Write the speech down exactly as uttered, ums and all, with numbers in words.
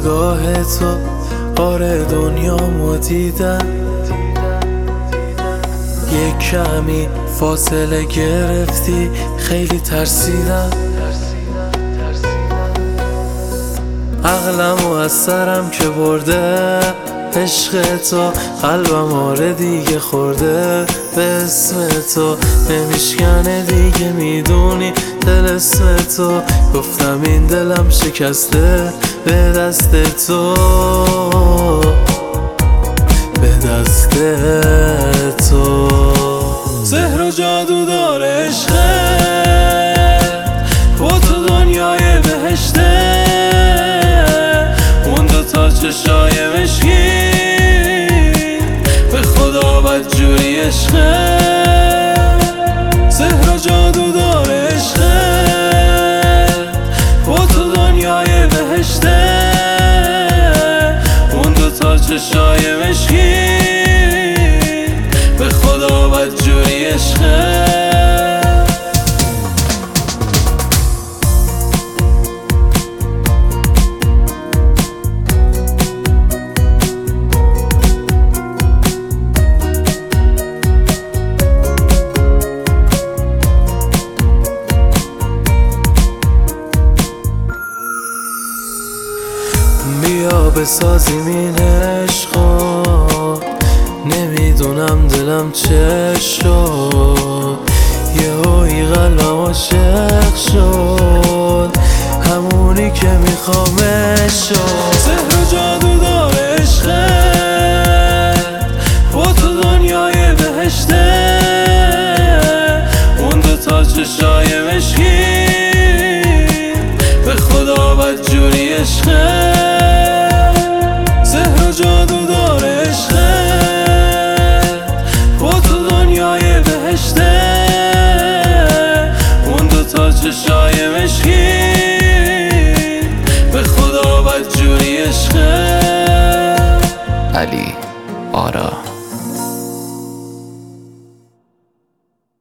نگاه تو آره دنیامو دیدم، یک کمی فاصله گرفتی خیلی ترسیدم، عقلمو از سرم که برده عشق تو، قلبم آره دیگه خورده به اسم تو، نمیشکنه دیگه میدونی دل اسم تو، گفتم این دلم شکسته به دست تو، به دست تو. سحر و جادو داره عشقت، با تو دنیای بهشته، اون دوتا چشای مشکی به خدا بدجوری عشقت. سحر و جادو داره عشقت، با تو دنیای بهشته، اون دوتا چشای مشکی به خدا بدجوری عشقت. بیا بسازیم این عشقا، نمیدونم دلم چه شد، یهویی قلبم عاشق شد، همونی که میخوامش شد. سحر و جادو داره عشقت، با تو دنیای بهشته، اون دوتا چشای